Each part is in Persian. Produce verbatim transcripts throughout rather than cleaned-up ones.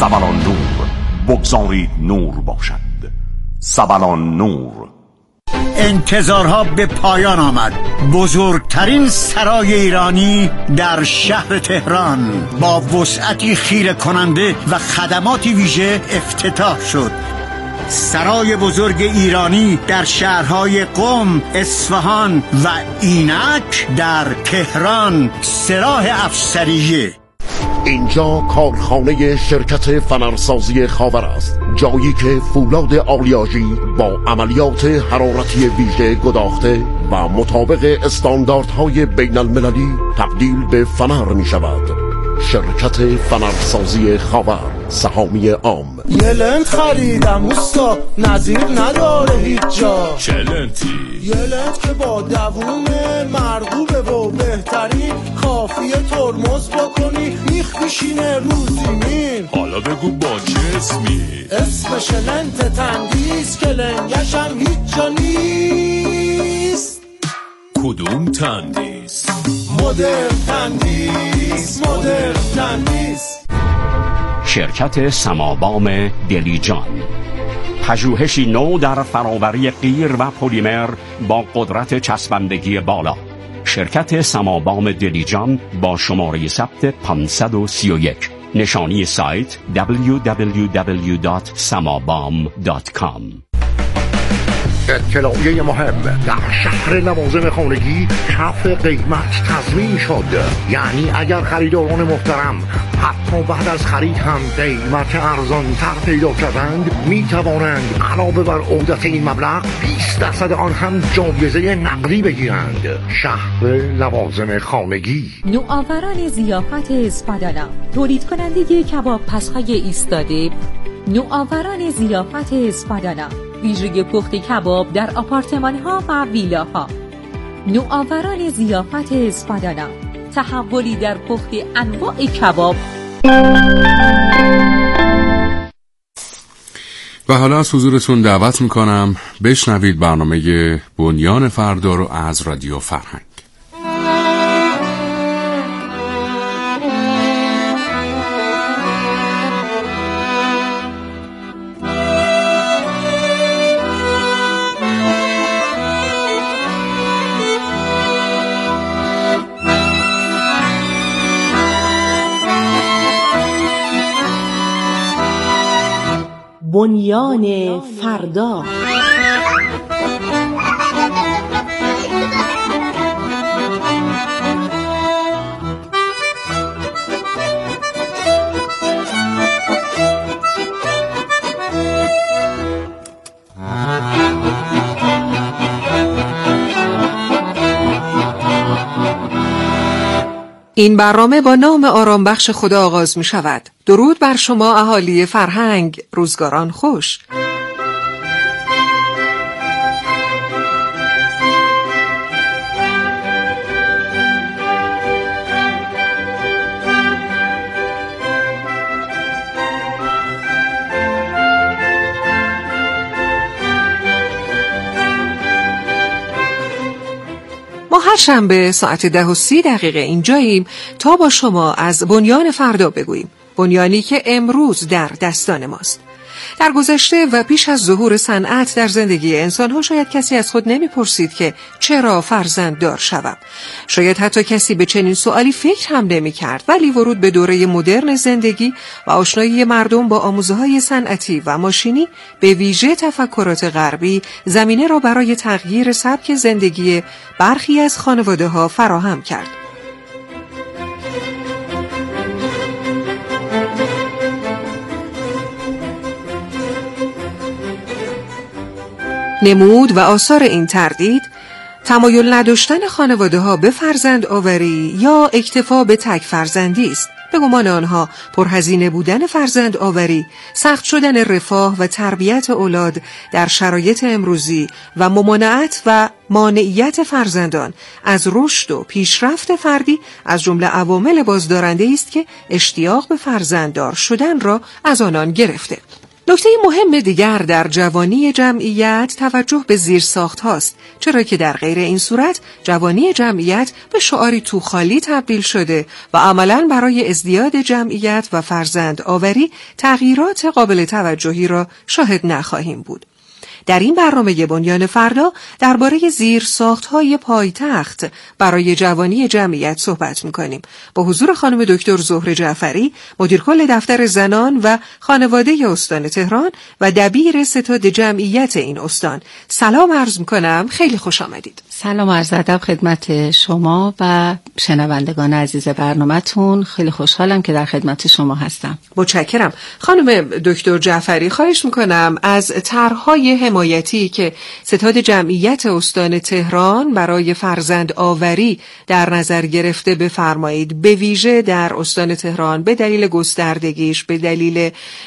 سبلان نور، بگذارید نور باشد. سبلان نور. انتظارها به پایان آمد. بزرگترین سرای ایرانی در شهر تهران با وسعتی خیره کننده و خدماتی ویژه افتتاح شد. سرای بزرگ ایرانی در شهرهای قم، اصفهان و اینک در تهران، سراح افسریه. اینجا کارخانه شرکت فنرسازی خاور است، جایی که فولاد آلیاژی با عملیات حرارتی ویژه گداخته و مطابق استانداردهای بین المللی تبدیل به فنر می شود. شرکت فنرسازی خاور، سهامی عام. یه لنت خریدم اوستا، نظیر نداره هیچ جا. چه لنتی؟ یه لنت که با دووم مرغوبه و بهترین، کافیه ترمز بکنی میخ میشینه رو زمین. حالا بگو با چه اسمی؟ اسمش لنت تندیس که لنگش هم هیچ جا نیست. کدوم تندیس؟ مدرن تندیس، مدرن تندیس. شرکت سمابام دلیجان، پژوهشی نو در فراوری قیر و پلیمر با قدرت چسبندگی بالا. شرکت سمابام دلیجان با شماره ثبت پانصد و سی و یک. نشانی سایت دبلیو دبلیو دبلیو دات سمابام دات کام. اطلاعیه مهم: در شهر لوازم خانگی کف قیمت تضمین شد. یعنی اگر خریداران محترم حتی بعد از خرید هم قیمت ارزان‌تر پیدا کردند، می توانند علاوه بر عودت این مبلغ بیست درصد آن هم جایزه نقدی بگیرند. شهر لوازم خانگی. نوآوران ضیافت اسپادانا، تولید کننده کباب پس‌های ایستاده. نوآوران ضیافت اسپادانا، ویژگی پخت کباب در آپارتمان‌ها و ویلاها. نوآوران ضیافت اسپادانا، تحولی در پخت انواع کباب. و حالا از حضورتون دعوت میکنم بشنوید برنامه بنیان فردا رو از رادیو فرهنگ. بنیان فردا. این برنامه با نام آرام بخش خدا آغاز می شود. درود بر شما اهالی فرهنگ، روزگاران خوش. ما هر شنبه ساعت ده و سی دقیقه اینجاییم تا با شما از بنیان فردا بگوییم. بنیانی که امروز در دستان ماست. در گذشته و پیش از ظهور صنعت در زندگی انسان‌ها شاید کسی از خود نمی‌پرسید که چرا فرزند دار شوم. شاید حتی کسی به چنین سوالی فکر هم نمی‌کرد، ولی ورود به دوره مدرن زندگی و آشنایی مردم با آموزه‌های صنعتی و ماشینی، به ویژه تفکرات غربی، زمینه را برای تغییر سبک زندگی برخی از خانواده‌ها فراهم کرد. نمود و آثار این تردید، تمایل نداشتن خانواده‌ها به فرزند آوری یا اکتفا به تک فرزندی است. به گمان آنها پرهزینه بودن فرزند آوری، سخت شدن رفاه و تربیت اولاد در شرایط امروزی و ممانعت و مانعیت فرزندان از رشد و پیشرفت فردی از جمله عوامل بازدارنده است که اشتیاق به فرزنددار شدن را از آنان گرفته. نکته مهم دیگر در جوانی جمعیت توجه به زیرساخت هاست، چرا که در غیر این صورت جوانی جمعیت به شعاری تو خالی تبدیل شده و عملاً برای ازدیاد جمعیت و فرزند آوری تغییرات قابل توجهی را شاهد نخواهیم بود. در این برنامه بنیان فردا درباره زیرساخت‌های پایتخت برای جوانی جمعیت صحبت می‌کنیم با حضور خانم دکتر زهره جعفری، مدیر کل دفتر زنان و خانواده استان تهران و دبیر ستاد جمعیت این استان. سلام عرض می‌کنم، خیلی خوش آمدید. سلام عرض ادب خدمت شما و شنوندگان عزیز برنامه‌تون. خیلی خوشحالم که در خدمت شما هستم. متشکرم. خانم دکتر جعفری، خواهش می‌کنم از طرح‌های حمایتی که ستاد جمعیت استان تهران برای فرزند آوری در نظر گرفته بفرمایید، به ویژه در استان تهران به دلیل گستردگیش، به دلیل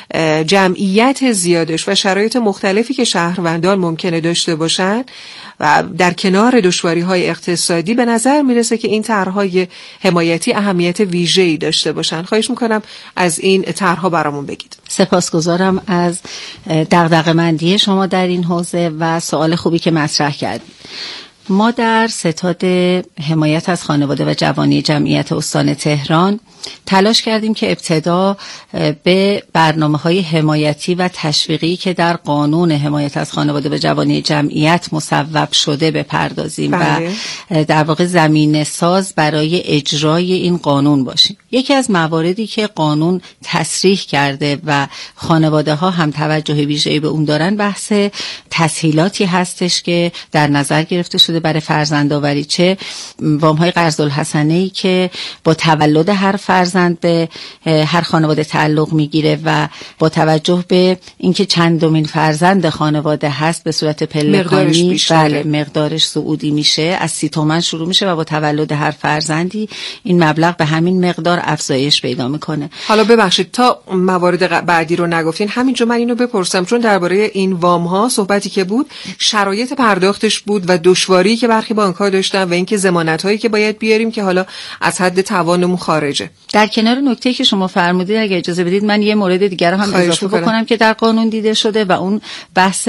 جمعیت زیادش و شرایط مختلفی که شهروندان ممکنه داشته باشند و در کنار دشواری‌های اقتصادی به نظر میرسه که این طرح‌های حمایتی اهمیت ویژه‌ای داشته باشن. خواهش میکنم از این طرح‌ها برامون بگید. سپاسگزارم از دغدغه‌مندی شما در این حوزه و سوال خوبی که مطرح کردید. ما در ستاد حمایت از خانواده و جوانی جمعیت استان تهران تلاش کردیم که ابتدا به برنامه‌های حمایتی و تشویقی که در قانون حمایت از خانواده و جوانی جمعیت مصوب شده بپردازیم بله. و در واقع زمینه ساز برای اجرای این قانون باشیم. یکی از مواردی که قانون تصریح کرده و خانواده ها هم توجه ویژه‌ای به اون دارن بحث تسهیلاتی هستش که در نظر گرفته شده برای فرزندآوری، چه وام‌های قرض الحسنه‌ای که با تولد هر فرزند به هر خانواده تعلق میگیره و با توجه به اینکه چندمین فرزند خانواده هست به صورت پلکانی بله مقدارش صعودی میشه، از سی تومن شروع میشه و با تولد هر فرزندی این مبلغ به همین مقدار افزایش پیدا میکنه. حالا ببخشید تا موارد بعدی رو نگفتین، همینجا من اینو بپرسم، چون درباره این وام ها صحبتی که بود شرایط پرداختش بود و دشواری که برخی بانک‌ها داشتن و اینکه ضمانت هایی که باید بیاریم که حالا از حد توانمون خارجه. در کنار نکته‌ای که شما فرمودید اگه اجازه بدید من یه مورد دیگر رو هم اضافه بکنم که در قانون دیده شده و اون بحث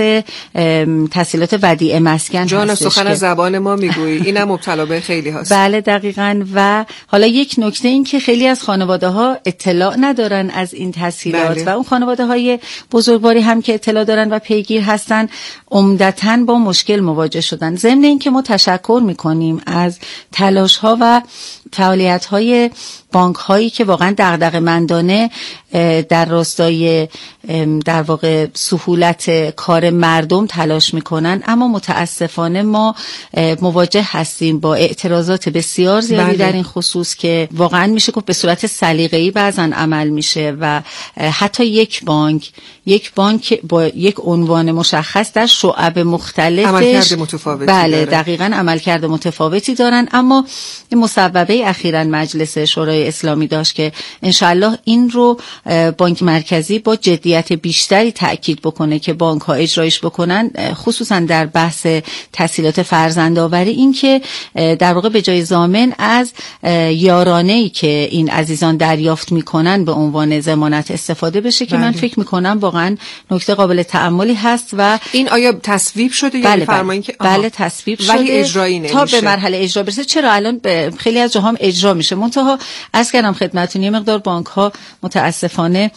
تسهیلات ودیعه مسکن جان هستش. سخن از زبان ما میگویی، اینم مبتلا به خیلی هست. بله دقیقاً. و حالا یک نکته این که خیلی از خانواده‌ها اطلاع ندارن از این تسهیلات بله. و اون خانواده‌های بزرگواری هم که اطلاع دارن و پیگیر هستن عمدتاً با مشکل مواجه شدن. ضمن اینکه ما تشکر می‌کنیم از تلاش‌ها و فعالیت‌های بانک‌هایی که واقعاً دغدغه‌مندانه در راستای در واقع سهولت کار مردم تلاش میکنن، اما متاسفانه ما مواجه هستیم با اعتراضات بسیار زیادی بله. در این خصوص که واقعا میشه گفت به صورت سلیقه‌ای بعضن عمل میشه و حتی یک بانک یک بانک با یک عنوان مشخص در شعب مختلفش عملکرد متفاوتی بله داره. دقیقاً عملکرد متفاوتی دارن، اما مصوبه اخیراً مجلس شورای اسلامی داشت که انشالله این رو بانک مرکزی با جدیت بیشتری تأکید بکنه که بانک ها اجرایش بکنن، خصوصا در بحث تسهیلات فرزندآوری، این که در واقع به جای ضامن از یارانه‌ای که این عزیزان دریافت میکنن به عنوان ضمانت استفاده بشه که بله. من فکر میکنم واقعا نکته قابل تأملی هست. و این آیا تصویب شده بله یا فرمایین که بله تصویب شده ولی اجرایی نمیشه تا به مرحله اجرا برسه؟ چرا الان خیلی از جاها اجرا میشه، منتها عرض کردم خدمتتون یه مقدار بانک ها متاسفانه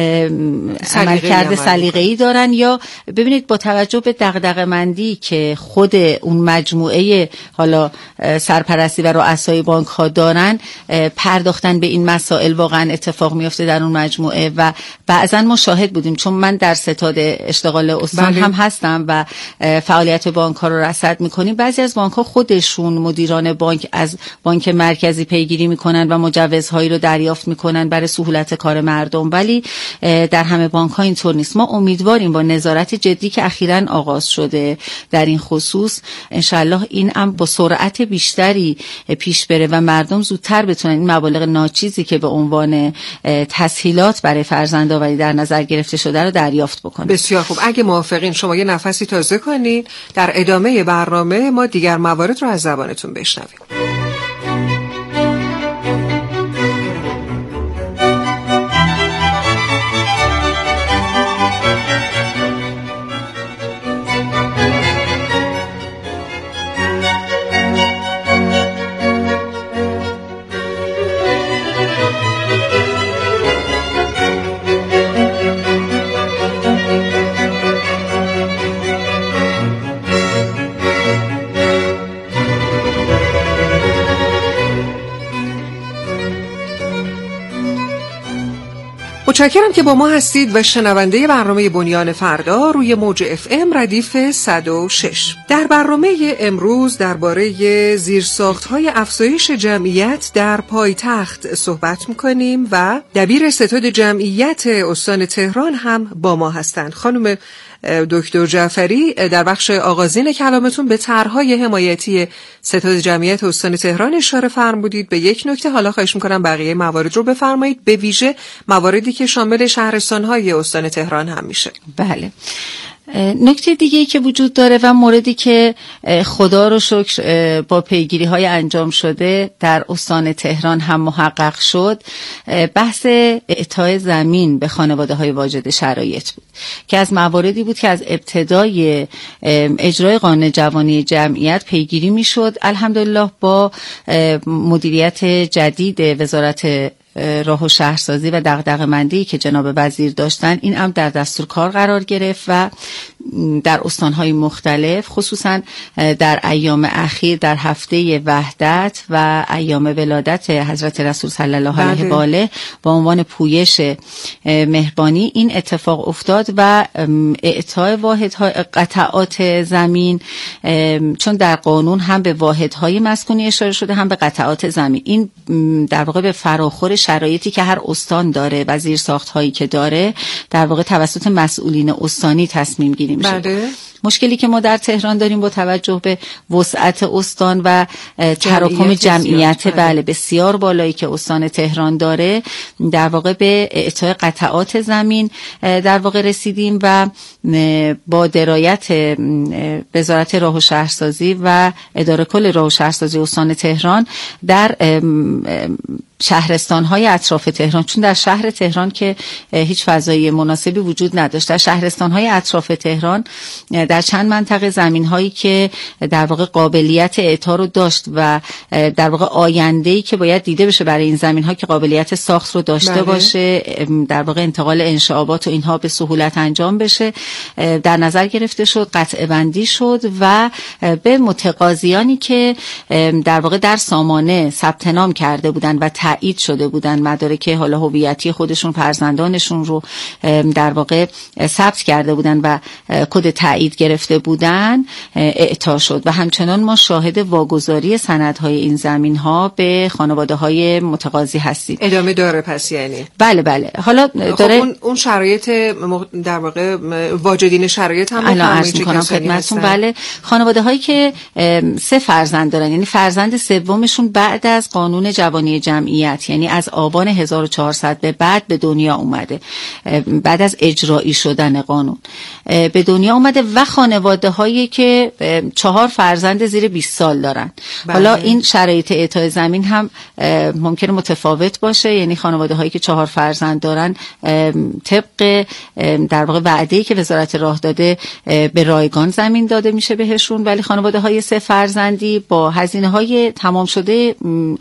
عملکرد سلیقه‌ای دارن، یا ببینید با توجه به دغدغه‌مندی که خود اون مجموعه حالا سرپرستی و رؤسای بانک ها دارن، پرداختن به این مسائل واقعا اتفاق میفته در اون مجموعه و بعضا ما شاهد بودیم، چون من در ستاد اشتغال استان بله. هم هستم و فعالیت بانک ها رو رصد میکنیم. بعضی از بانک ها خودشون مدیران بانک از بانک مرکزی پیگیری میکنن و مجوزهایی رو دریافت میکنن برای سهولت کار مردم، ولی در همه بانک ها اینطور نیست. ما امیدواریم با نظارت جدی که اخیراً آغاز شده در این خصوص انشالله این هم با سرعت بیشتری پیش بره و مردم زودتر بتونن این مبالغ ناچیزی که به عنوان تسهیلات برای فرزندآوری در نظر گرفته شده رو دریافت بکنن. بسیار خوب. اگه موافقین شما یه نفسی تازه کنین، در ادامه برنامه ما دیگر موارد رو از زبانتون بشنویم. متشکرم که با ما هستید و شنونده برنامه بنیان فردا روی موج اف ام ردیف صد و شش. در برنامه امروز درباره زیرساخت‌های افزایش جمعیت در پایتخت صحبت می‌کنیم و دبیر ستاد جمعیت استان تهران هم با ما هستند. خانم دکتر جعفری، در بخش آغازین کلامتون به طرح‌های حمایتی ستاد جمعیت استان تهران اشاره فرمودید. به یک نکته حالا خواهش می‌کنم بقیه موارد رو بفرمایید، به ویژه مواردی که شامل شهرستان‌های استان تهران هم میشه. بله. نکته دیگه‌ای که وجود داره و موردی که خدا رو شکر با پیگیری‌های انجام شده در استان تهران هم محقق شد، بحث اعطای زمین به خانواده‌های واجد شرایط بود که از مواردی بود که از ابتدای اجرای قانون جوانی جمعیت پیگیری می‌شد. الحمدلله با مدیریت جدید وزارت راه و شهرسازی و دغدغه‌مندی که جناب وزیر داشتن، این امر در دستور کار قرار گرفت و در استان‌های مختلف، خصوصا در ایام اخیر در هفته وحدت و ایام ولادت حضرت رسول صلی الله علیه و آله با عنوان پویش مهربانی این اتفاق افتاد و اعطای واحدهای قطعات زمین، چون در قانون هم به واحدهای مسکونی اشاره شده هم به قطعات زمین، این در واقع به فراخور شرایطی که هر استان داره و زیرساخت‌هایی که داره در واقع توسط مسئولین استانی تصمیم گیری میشه. بله. مشکلی که ما در تهران داریم با توجه به وسعت استان و تراکم جمعیت بله بسیار بالایی که استان تهران داره، در واقع به اعطای قطعات زمین در واقع رسیدیم و با درایت وزارت راه و شهرسازی و اداره کل راه و شهرسازی استان تهران در شهرستان‌های اطراف تهران، چون در شهر تهران که هیچ فضای مناسبی وجود نداشت، در شهرستان‌های اطراف تهران در چند منطقه زمین‌هایی که در واقع قابلیت اعطا رو داشت و در واقع آینده‌ای که باید دیده بشه برای این زمین‌ها که قابلیت ساخت رو داشته بله. باشه، در واقع انتقال انشعابات و اینها به سهولت انجام بشه، در نظر گرفته شد، قطعه بندی شد و به متقاضیانی که در واقع در سامانه ثبت نام کرده بودن و تایید شده بودن، مدارک حالا هویتی خودشون، فرزندانشون رو در واقع ثبت کرده بودن و کد تایید گرفته بودن، اعطا شد و همچنان ما شاهد واگذاری سندهای این زمین‌ها به خانواده‌های متقاضی هستیم. ادامه داره پس یعنی؟ بله بله. حالا داره خب اون اون شرایط در واقع واجدین شرایط هم الان عرض می‌کنم خدمتتون. بله، خانواده‌هایی که سه فرزند دارن، یعنی فرزند سومشون بعد از قانون جوانی جمعیت، یعنی از آبان هزار و چهارصد به بعد به دنیا اومده، بعد از اجرایی شدن قانون به دنیا اومده و خانواده هایی که چهار فرزند زیر بیست سال دارن. بله. حالا این شرایط اعطای زمین هم ممکنه متفاوت باشه، یعنی خانواده هایی که چهار فرزند دارن طبق در واقع وعده‌ای که وزارت راه داده به رایگان زمین داده میشه بهشون، ولی خانواده های سه فرزندی با هزینه های تمام شده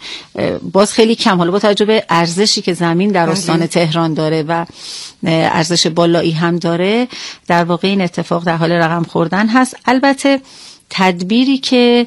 باز خیلی کم، حالا با توجه به ارزشی که زمین در استان تهران داره و ارزش بالایی هم داره، در واقع این اتفاق در حال رقم خوردن هست. البته تدبیری که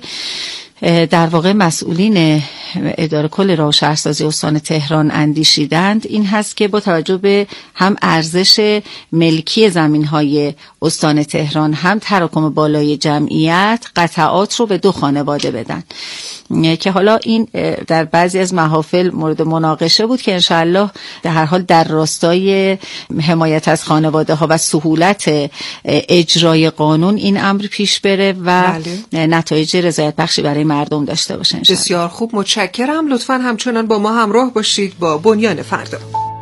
در واقع مسئولین اداره کل راه و شهرسازی استان تهران اندیشیدند این هست که با توجه به هم ارزش ملکی زمین‌های استان تهران هم تراکم بالای جمعیت، قطعات رو به دو خانواده بدن که حالا این در بعضی از محافل مورد مناقشه بود که انشاءالله در هر حال در راستای حمایت از خانواده ها و سهولت اجرای قانون این امر پیش بره و بله. نتایج رضایت بخشی برای مردم داشته باشه انشاءالله. بسیار خوب، متشکرم. لطفاً همچنان با ما همراه باشید با بنیان فردا.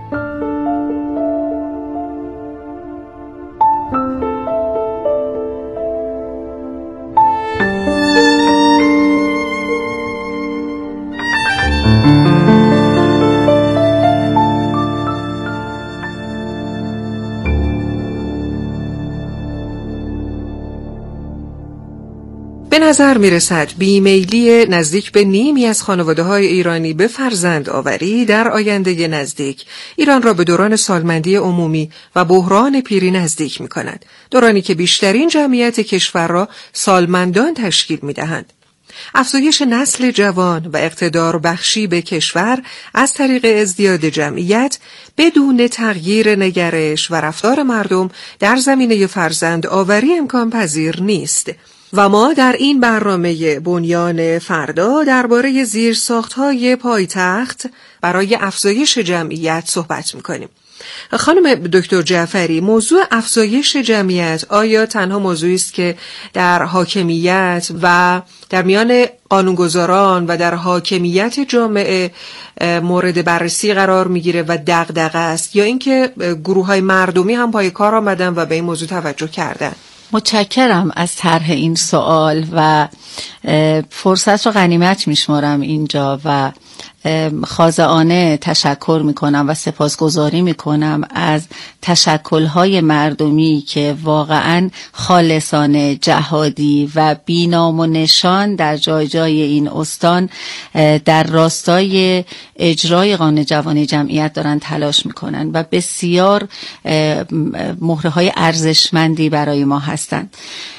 به نظر میرسد بیمیلی نزدیک به نیمی از خانواده‌های ایرانی به فرزند آوری در آینده نزدیک ایران را به دوران سالمندی عمومی و بحران پیری نزدیک می‌کند، دورانی که بیشترین جمعیت کشور را سالمندان تشکیل می‌دهند. افزایش نسل جوان و اقتدار بخشی به کشور از طریق ازدیاد جمعیت بدون تغییر نگرش و رفتار مردم در زمینه فرزند آوری امکان پذیر نیست. و ما در این برنامه بنیان فردا درباره زیرساخت‌های پایتخت برای افزایش جمعیت صحبت می‌کنیم. خانم دکتر جعفری، موضوع افزایش جمعیت آیا تنها موضوعی است که در حاکمیت و در میان قانونگذاران و در حاکمیت جامعه مورد بررسی قرار میگیره و دغدغه است، یا اینکه گروه‌های مردمی هم پای کار آمدن و به این موضوع توجه کردن؟ متشکرم از طرح این سوال و فرصت رو غنیمت میشمارم اینجا و خاضعانه تشکر میکنم و سپاسگزاری میکنم از تشکل‌های مردمی که واقعاً خالصانه، جهادی و بینام و نشان در جای جای این استان در راستای اجرای قانون جوانی جمعیت دارن تلاش میکنن و بسیار مهره‌های ارزشمندی برای ما هستند.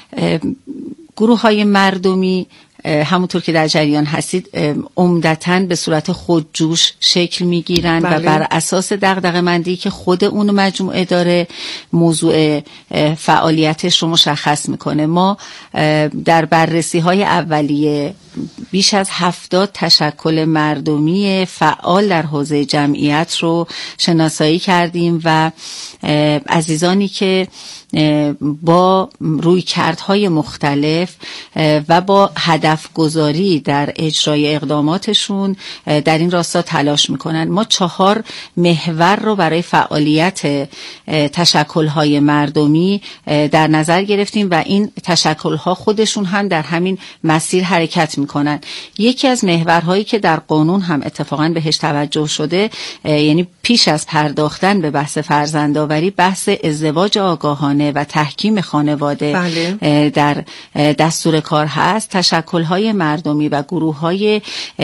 گروه‌های مردمی همونطور که در جریان هستید عمدتاً به صورت خودجوش شکل میگیرن و بر اساس دغدغه‌مندی که خود اون مجموعه داره موضوع فعالیتش رو مشخص میکنه. ما در بررسی های اولیه بیش از هفتاد تشکل مردمی فعال در حوزه جمعیت رو شناسایی کردیم و عزیزانی که با رویکردهای مختلف و با هدف گذاری در اجرای اقداماتشون در این راستا تلاش میکنن. ما چهار محور رو برای فعالیت تشکل‌های مردمی در نظر گرفتیم و این تشکل‌ها خودشون هم در همین مسیر حرکت میکنن. یکی از محورهایی که در قانون هم اتفاقاً بهش توجه شده، یعنی پیش از پرداختن به بحث فرزندآوری، بحث ازدواج آگاهانه و تحکیم خانواده بله. در دستور کار هست. تشکل‌های مردمی و گروه‌های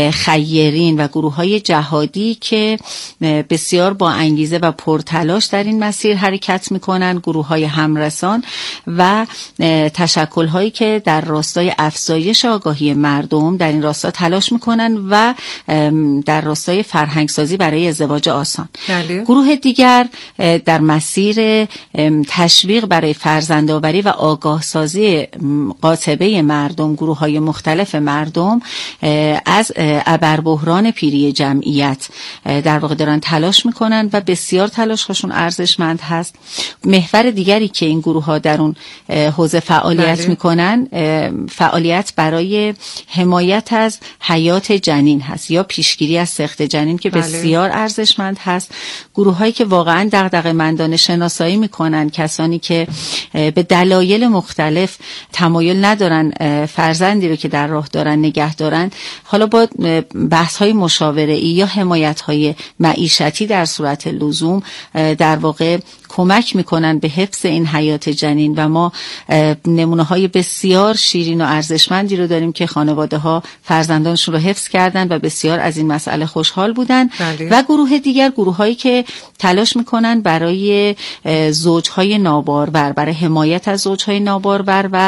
خیرین و گروه‌های جهادی که بسیار با انگیزه و پرتلاش در این مسیر حرکت می‌کنند، گروه‌های همرسان و تشکل‌هایی که در راستای افزایش آگاهی مردم در این راستا تلاش می‌کنند و در راستای فرهنگسازی برای ازدواج آسان. بله. گروه دیگر در مسیر تشویق برای فرزندآوری و آگاه سازی قاطبه مردم، گروه های مختلف مردم از ابربحران پیری جمعیت در واقع دارن تلاش میکنن و بسیار تلاششون ارزشمند هست. محور دیگری که این گروه ها در اون حوزه فعالیت بله. میکنن فعالیت برای حمایت از حیات جنین هست یا پیشگیری از سقط جنین که بله. بسیار ارزشمند هست. گروه هایی که واقعا دغدغه‌مندانه شناسایی میکنن کسانی که به دلایل مختلف تمایل ندارن فرزندی رو که در راه دارن نگه دارن، حالا با بحث های مشاوره‌ای یا حمایت های معیشتی در صورت لزوم در واقع کمک میکنن به حفظ این حیات جنین و ما نمونه های بسیار شیرین و ارزشمندی رو داریم که خانواده ها فرزندانشون رو حفظ کردن و بسیار از این مسئله خوشحال بودن. بله. و گروه دیگر گروه هایی که تلاش میکنن برای زوجهای نابارور، برای حمایت از زوجهای نابارور و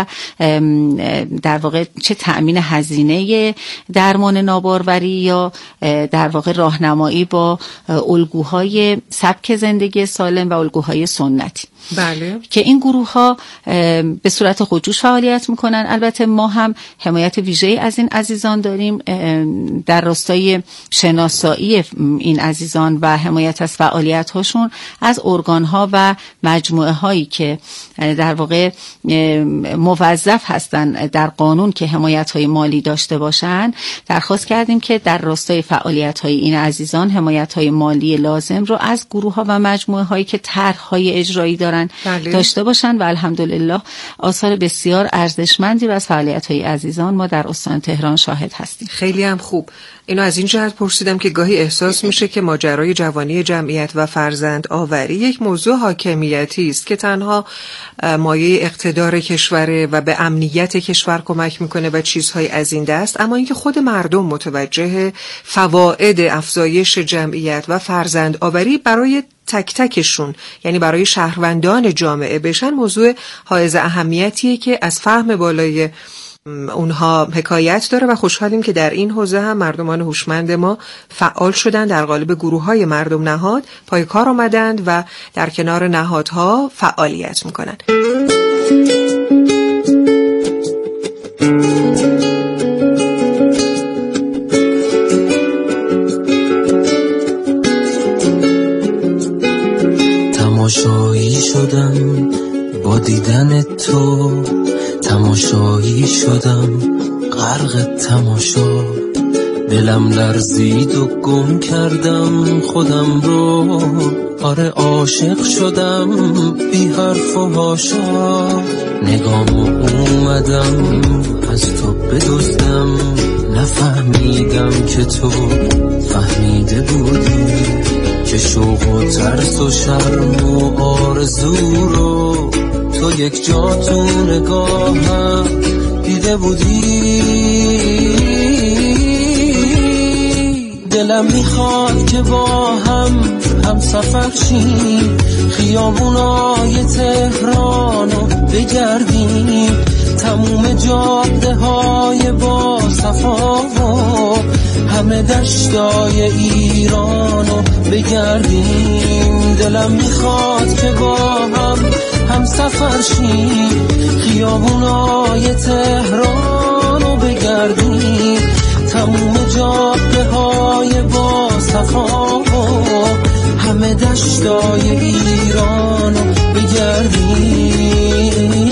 در واقع چه تأمین هزینه درمان ناباروری یا در واقع راهنمایی با الگوهای سبک زندگی سالم و الگوهای سنتی. بله. که این گروه ها به صورت خودجوش فعالیت میکنن. البته ما هم حمایت ویژه‌ای از این عزیزان داریم در راستای شناسایی این عزیزان و حمایت از فعالیت هاشون از ارگان ها و مجموعه هایی که در واقع موظف هستن در قانون که حمایت های مالی داشته باشن. درخواست کردیم که در راستای فعالیت های این عزیزان حمایت های مالی لازم رو از گروه ها و مجموعه هایی که طرح های اجرایی دارن بله. داشته باشن و الحمدلله آثار بسیار ارزشمندی رو از فعالیت‌های عزیزان ما در استان تهران شاهد هستیم. خیلی هم خوب. اینو از این جهت پرسیدم که گاهی احساس میشه که ماجرای جوانی جمعیت و فرزند آوری یک موضوع حاکمیتی است که تنها مایه اقتدار کشوره و به امنیت کشور کمک میکنه و چیزهای از این دست، اما اینکه خود مردم متوجه فواید افزایش جمعیت و فرزند آوری برای تک تکشون، یعنی برای شهروندان جامعه بشن، موضوع حائز اهمیتیه که از فهم بالای اونها حکایت داره و خوشحالیم که در این حوزه هم مردمان هوشمند ما فعال شدن، در قالب گروه‌های مردم نهاد پای کار آمدند و در کنار نهادها فعالیت میکنن. تماشایی شدم با دیدن تو، تماشایی شدم غرق تماشا، دلم لرزید و گم کردم خودم رو، آره عاشق شدم بی حرف و حاشا، نگامو اومدم از تو بدزدم، نفهمیدم که تو فهمیده بودی که شوق و ترس و شرم و آرزو رو تو یک جا تو نگاهم دیده بودی. دلم میخواد که با هم هم سفر شیم، خیابونای تهرانو بگردیم، تموم جاده های با صفا و همه دشتای ایرانو بگردیم. دلم میخواد که با هم هم سفر شیم، خیابونای تهرانو بگردیم، تموم جاده های با صفا و همه دشتای ایرانو بگردیم.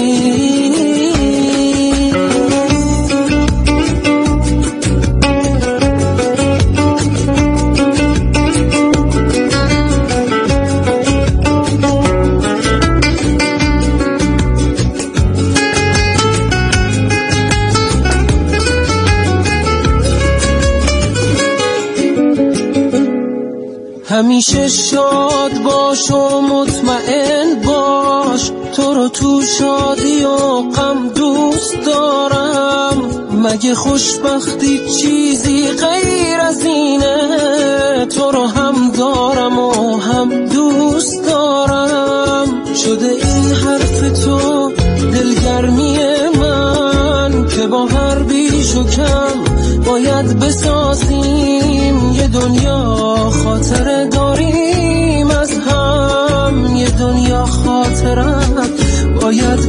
همیشه شاد باش و مطمئن باش، تو رو تو شادی و غم دوست دارم، مگه خوشبختی چیزی غیر از اینه، تو رو هم دارم و هم دوست دارم. شده این حرف تو دلگرمی من که با هر بیش و کم باید بسازیم یه دنیا خاطره داریم از هم، یه دنیا خاطرم باید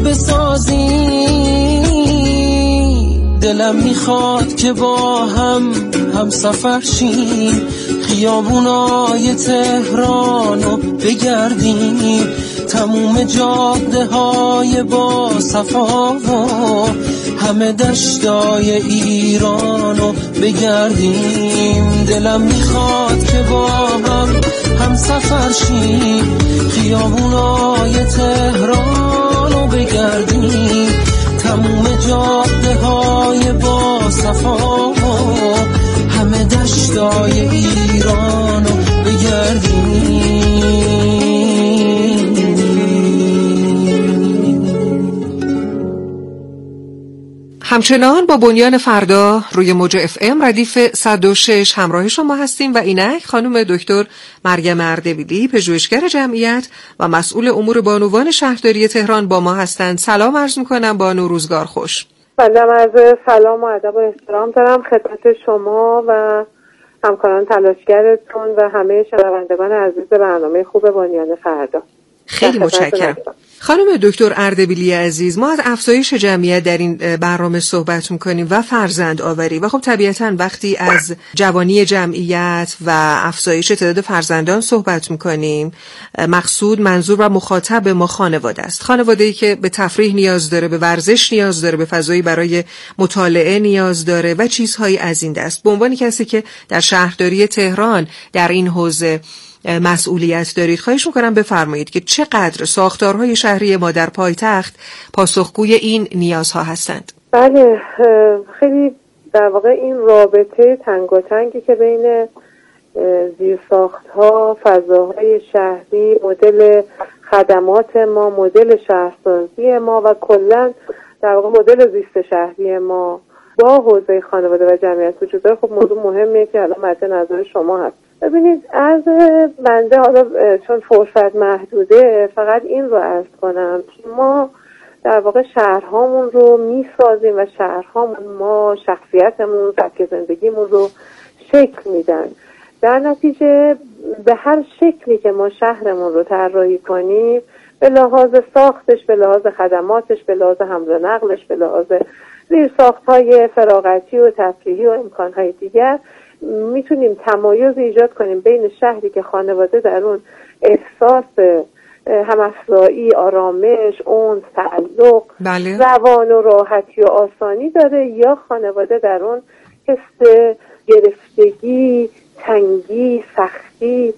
بسازیم. دلم میخواد که با هم هم سفر شیم، خیابونای تهرانو بگردیم، تموم جاده های با صفا و همه دشتای ایرانو بگردیم. دلم میخواد که با هم هم سفر شیم، خیابونای تهرانو بگردیم، تموم جاده های با صفا و همه دشتای ایرانو بگردیم. همچنان با بنیان فردا روی موج اف ام ردیف صد و شش همراه شما هستیم و اینک خانم دکتر مریم اردبیلی، پژوهشگر جمعیت و مسئول امور بانوان شهرداری تهران با ما هستند. سلام عرض میکنم بانو، روزگار خوش. بنده عرض سلام و ادب و احترام دارم خدمت شما و همکاران تلاشگرتون و همه شنوندگان عزیز برنامه خوب بنیان فردا. خیلی متشکرم. خانم دکتر اردبیلی عزیز، ما از افزایش جمعیت در این برنامه صحبت میکنیم و فرزند آوری و خب طبیعتاً وقتی از جوانی جمعیت و افزایش تعداد فرزندان صحبت میکنیم، مقصود منظور و مخاطب ما خانواده است. خانواده‌ای که به تفریح نیاز داره، به ورزش نیاز داره، به فضایی برای مطالعه نیاز داره و چیزهایی از این دست. به عنوان کسی که در شهرداری تهران در این حوزه مسئولیت دارید، خواهش میکنم بفرمایید که چقدر ساختارهای شهری ما در پایتخت پاسخگوی این نیازها هستند؟ بله، خیلی در واقع این رابطه تنگاتنگی که بین زیرساختها، فضاهای شهری، مدل خدمات ما، مدل شهرسازی ما و کلاً در واقع مدل زیست شهری ما با حوزه خانواده و جمعیت وجود داره. خب موضوع مهمیه که الان مد نظر شما هست. ببینید، از بنده حالا چون فرصت محدوده فقط این رو عرض کنم که ما در واقع شهرهامون رو میسازیم و شهرهامون ما شخصیتمون، سبک زندگیمون رو شکل میدن. در نتیجه به هر شکلی که ما شهرمون رو طراحی کنیم، به لحاظ ساختش، به لحاظ خدماتش، به لحاظ حمل و نقلش، به لحاظ زیرساخت‌های فراغتی و تفریحی و امکانهای دیگر، میتونیم تمایز ایجاد کنیم بین شهری که خانواده در اون احساس هم‌افزایی، آرامش، انس، تعلق، بله. روان و راحتی و آسانی داره، یا خانواده در اون حس گرفتگی، تنگی، سختی،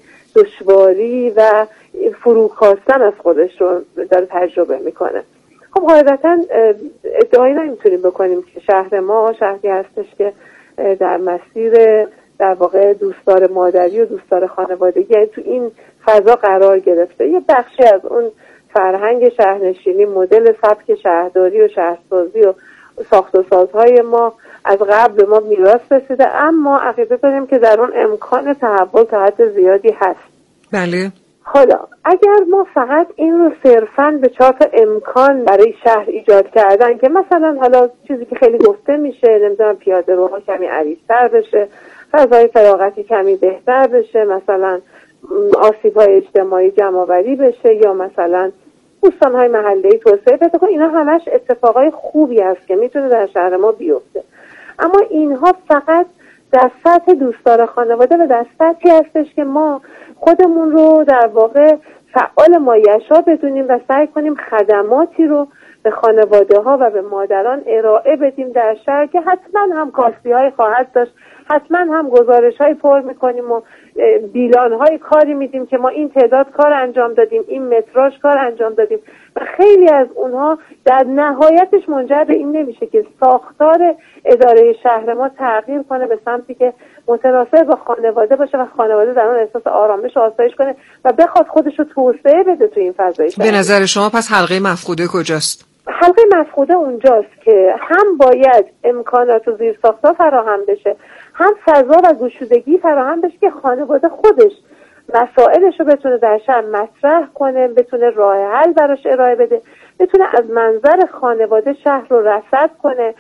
دشواری و فروکاستن از خودش رو داره تجربه میکنه. خب قاعدتا ادعایی نمیتونیم بکنیم که شهر ما شهری هستش که در مسیر در واقع دوستدار مادری و دوستدار خانوادگی، یعنی تو این فضا قرار گرفته. یه بخشی از اون فرهنگ شهرنشینی، مدل سبک شهرداری و شهرسازی و ساخت و سازهای ما از قبل به ما میراث رسیده، اما عقیده داریم که در اون امکان تحول تا حد زیادی هست. بله. حالا اگر ما فقط این رو صرفاً به چهار امکان برای شهر ایجاد کردن که مثلا حالا چیزی که خیلی گفته میشه، نمیدونم پیاده روها کمی عریض‌تر بشه، فضای فراغتی کمی بهتر بشه، مثلا آسیب‌های اجتماعی جمع‌آوری بشه، یا مثلا بوستان‌های محله‌ای توسعه پیدا کنه، اینا همش اتفاقای خوبی است که میتونه در شهر ما بیفته. اما اینها فقط در سطح دوستدار خانواده و در سطحی هستش که ما خودمون رو در واقع فعال مایش‌ها بدونیم و سعی کنیم خدماتی رو به خانواده ها و به مادران ارائه بدیم در شهر که حتما هم کاستی های خواهد داشت، حتما هم گزارش های پر میکنیم و بیلان های کاری میدیم که ما این تعداد کار انجام دادیم، این متراژ کار انجام دادیم و خیلی از اونها در نهایتش منجر به این نمیشه که ساختار اداره شهر ما تغییر کنه به سمتی که متناسب با خانواده باشه و خانواده در اون احساس آرامش و آسایش کنه و بخواد خودش رو توسعه بده تو این فضای شهر. به نظر شما پس حلقه مفقوده کجاست؟ حلقه مفقوده اونجاست که هم باید امکانات و زیرساخت‌ها فراهم بشه، هم فضا و گشودگی فراهم بشه که خانواده خودش مسائلش رو بتونه در شهر مطرح کنه، بتونه راه حل براش ارائه بده، بتونه از منظر خانواده شهر رو رصد کنه.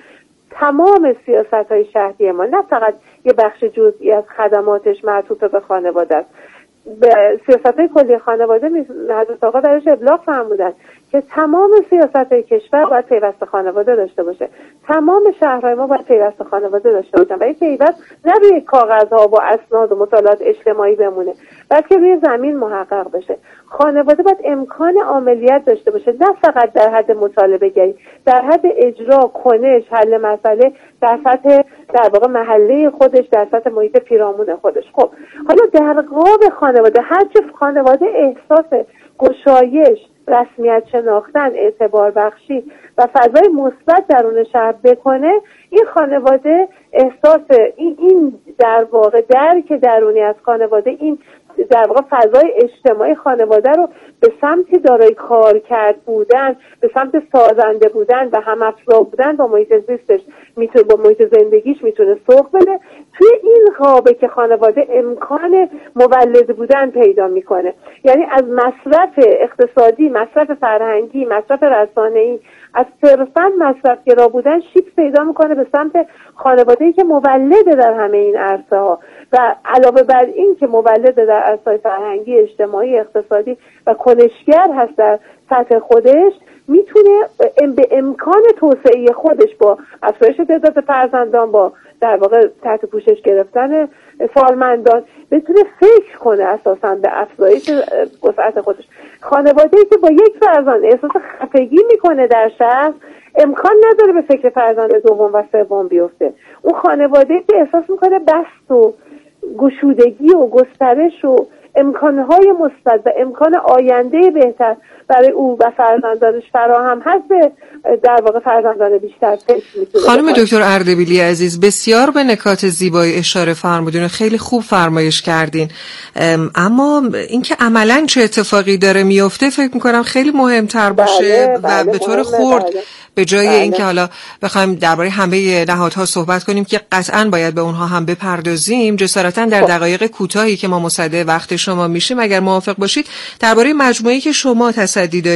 تمام سیاست‌های شهری ما، نه فقط یه بخش جزئی از خدماتش معطوف به خانواده است، به سیاست‌های کلی خانواده حضرت آقا درش ابلاغ فرمودن که تمام سیاست‌های کشور باید پیوست خانواده داشته باشه، تمام شهرهای ما باید پیوست خانواده داشته باشن و این پیوست نه روی کاغذها و اسناد و مطالعات اجتماعی بمونه، بلکه روی زمین محقق بشه. خانواده باید امکان عملیات داشته باشه، نه فقط در حد مطالبه گری، در حد اجرا، کنش، حل مسئله در سطح در واقع محله خودش، در سطح محیط پیرامون خودش. خب حالا در قاب خانواده هر چه خانواده احساس گشایش، رسمیت شناختن، اعتبار بخشی و فضای مثبت درون شهر بکنه، این خانواده احساس این, این در واقع درک درونی از خانواده، این در واقع فضای اجتماعی خانواده رو به سمت دارای کارکرد بودن، به سمت سازنده بودن و هم‌افزا بودن با محیط زیستش میتونه، با محیط زندگیش میتونه سوق بده. توی این قابه که خانواده امکان مولد بودن پیدا میکنه، یعنی از مصرف اقتصادی، مصرف فرهنگی، مصرف رسانه‌ای، از صرفاً مصرفگرا بودن شیفت پیدا میکنه به سمت خانواده‌ای که مولده در همه این عرصه ها و علاوه بر این که مولده در عرصه‌های فرهنگی، اجتماعی، اقتصادی و کنشگر هست در سطح خودش، میتونه به امکان توسعه خودش با افزایش تعداد فرزندان، با در واقع تحت پوشش گرفتن سالمندان بتونه فکر کنه اساساً به افزایش وسعت خودش. خانواده‌ای که با یک فرزند احساس خفگی میکنه در شهر، امکان نداره به فکر فرزند دوم و سوم بیفته. اون خانواده‌ای که احساس میکنه بسط و گشودگی و گسترش و امکانهای مثبت و امکان آینده بهتر برای او و فرزندانش فراهم هست، در واقع فرزندان بیشتر فکر می‌کنه. خانم دکتر اردبیلی عزیز، بسیار به نکات زیبایی اشاره فرمودین، خیلی خوب فرمایش کردین، اما اینکه عملاً چه اتفاقی داره میفته فکر می‌کنم خیلی مهمتر باشه. بله، بله، و به طور خرد بله. به جای بله. اینکه حالا بخوایم درباره همه نهادها صحبت کنیم که قطعاً باید به اونها هم بپردازیم، جسارتاً در دقایق کوتاهی که ما مصدق وقت شما میشیم اگر موافق باشید درباره مجموعه‌ای که شما تصدی